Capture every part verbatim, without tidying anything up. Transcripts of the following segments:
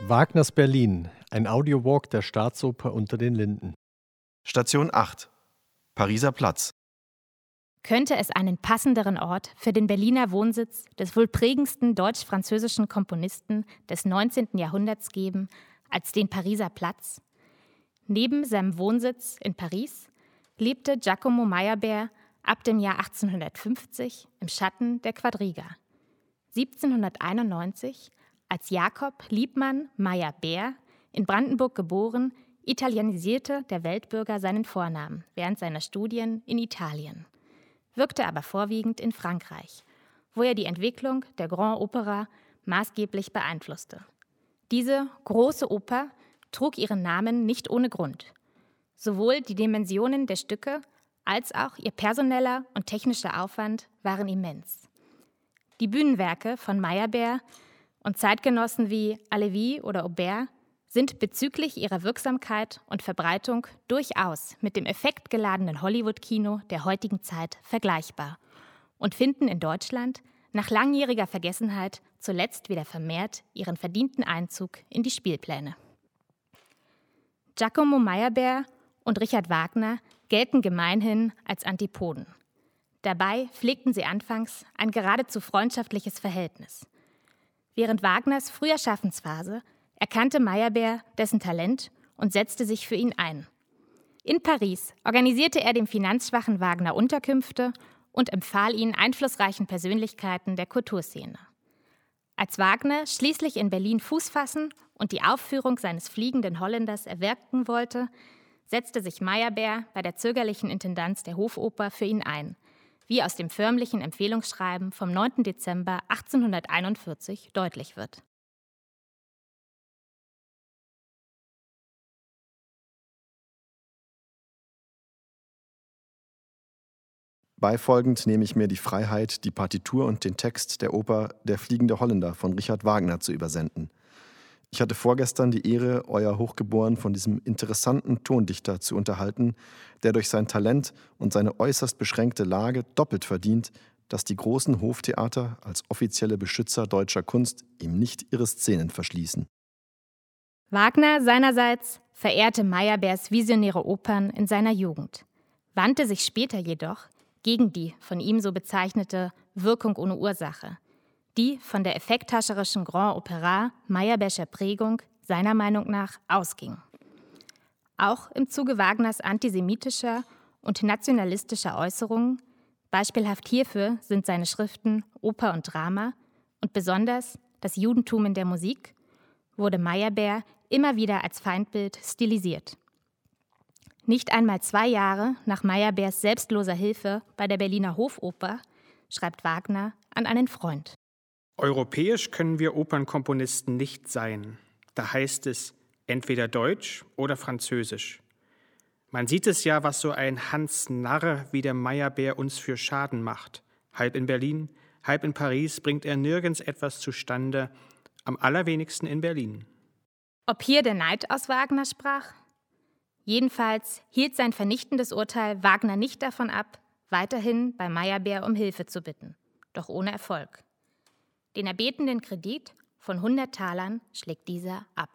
Wagners Berlin, ein Audiowalk der Staatsoper unter den Linden. Station acht. Pariser Platz. Könnte es einen passenderen Ort für den Berliner Wohnsitz des wohl prägendsten deutsch-französischen Komponisten des neunzehnten Jahrhunderts geben als den Pariser Platz? Neben seinem Wohnsitz in Paris lebte Giacomo Meyerbeer ab dem Jahr achtzehnhundertfünfzig im Schatten der Quadriga. siebzehnhunderteinundneunzig, als Jakob Liebmann Meyerbeer, in Brandenburg geboren, italienisierte der Weltbürger seinen Vornamen während seiner Studien in Italien, wirkte aber vorwiegend in Frankreich, wo er die Entwicklung der Grand Opera maßgeblich beeinflusste. Diese große Oper trug ihren Namen nicht ohne Grund. Sowohl die Dimensionen der Stücke als auch ihr personeller und technischer Aufwand waren immens. Die Bühnenwerke von Meyerbeer und Zeitgenossen wie Halévy oder Auber sind bezüglich ihrer Wirksamkeit und Verbreitung durchaus mit dem effektgeladenen Hollywood-Kino der heutigen Zeit vergleichbar und finden in Deutschland nach langjähriger Vergessenheit zuletzt wieder vermehrt ihren verdienten Einzug in die Spielpläne. Giacomo Meyerbeer und Richard Wagner gelten gemeinhin als Antipoden. Dabei pflegten sie anfangs ein geradezu freundschaftliches Verhältnis. Während Wagners früher Schaffensphase erkannte Meyerbeer dessen Talent und setzte sich für ihn ein. In Paris organisierte er dem finanzschwachen Wagner Unterkünfte und empfahl ihn einflussreichen Persönlichkeiten der Kulturszene. Als Wagner schließlich in Berlin Fuß fassen und die Aufführung seines Fliegenden Holländers erwirken wollte, setzte sich Meyerbeer bei der zögerlichen Intendanz der Hofoper für ihn ein, wie aus dem förmlichen Empfehlungsschreiben vom neunten Dezember achtzehnhunderteinundvierzig deutlich wird. Beifolgend nehme ich mir die Freiheit, die Partitur und den Text der Oper Der fliegende Holländer von Richard Wagner zu übersenden. Ich hatte vorgestern die Ehre, Euer Hochgeboren von diesem interessanten Tondichter zu unterhalten, der durch sein Talent und seine äußerst beschränkte Lage doppelt verdient, dass die großen Hoftheater als offizielle Beschützer deutscher Kunst ihm nicht ihre Szenen verschließen. Wagner seinerseits verehrte Meyerbeers visionäre Opern in seiner Jugend, wandte sich später jedoch gegen die von ihm so bezeichnete Wirkung ohne Ursache, die von der effekthascherischen Grand Opera Meyerbeerscher Prägung seiner Meinung nach ausging. Auch im Zuge Wagners antisemitischer und nationalistischer Äußerungen, beispielhaft hierfür sind seine Schriften Oper und Drama und besonders das Judentum in der Musik, wurde Meyerbeer immer wieder als Feindbild stilisiert. Nicht einmal zwei Jahre nach Meyerbeers selbstloser Hilfe bei der Berliner Hofoper schreibt Wagner an einen Freund. Europäisch können wir Opernkomponisten nicht sein. Da heißt es entweder Deutsch oder Französisch. Man sieht es ja, was so ein Hans Narr wie der Meyerbeer uns für Schaden macht. Halb in Berlin, halb in Paris bringt er nirgends etwas zustande, am allerwenigsten in Berlin. Ob hier der Neid aus Wagner sprach? Jedenfalls hielt sein vernichtendes Urteil Wagner nicht davon ab, weiterhin bei Meyerbeer um Hilfe zu bitten, doch ohne Erfolg. Den erbetenen Kredit von hundert Talern schlägt dieser ab.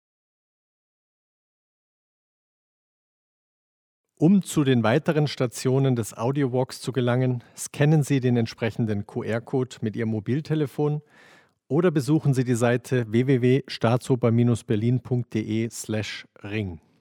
Um zu den weiteren Stationen des Audiowalks zu gelangen, scannen Sie den entsprechenden Q R-Code mit Ihrem Mobiltelefon oder besuchen Sie die Seite w w w punkt staatsoper Bindestrich berlin punkt de slash ring.